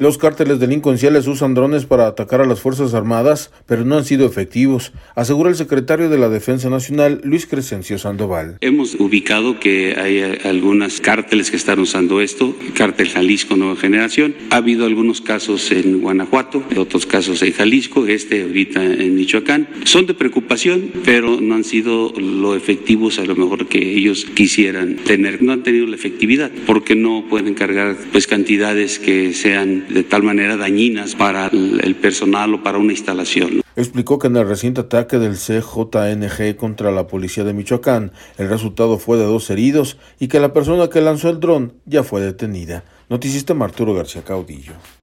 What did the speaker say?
Los cárteles delincuenciales usan drones para atacar a las Fuerzas Armadas, pero no han sido efectivos, asegura el secretario de la Defensa Nacional, Luis Crescencio Sandoval. Hemos ubicado que hay algunos cárteles que están usando esto, Cártel Jalisco Nueva Generación. Ha habido algunos casos en Guanajuato, otros casos en Jalisco, ahorita en Michoacán. Son de preocupación, pero no han sido lo efectivos a lo mejor que ellos quisieran tener. No han tenido la efectividad porque no pueden cargar cantidades que sean de tal manera dañinas para el personal o para una instalación. Explicó que en el reciente ataque del CJNG contra la policía de Michoacán, el resultado fue de 2 heridos y que la persona que lanzó el dron ya fue detenida. Noticista Arturo García Caudillo.